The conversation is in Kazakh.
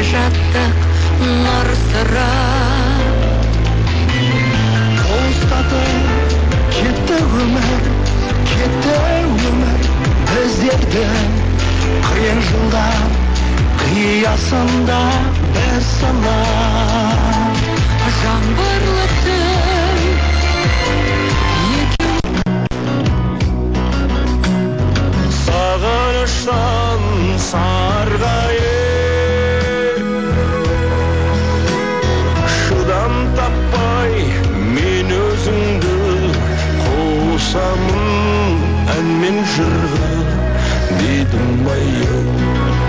жаттық нұр сыры. Тоздатып кетті өмір біздердің қиын жылдар қиясында бір сынақ. Жаңбырлы түн сағыныштан сарғайып шыдам таппай мен өзіңді қосамын ән мен жырға дедім ай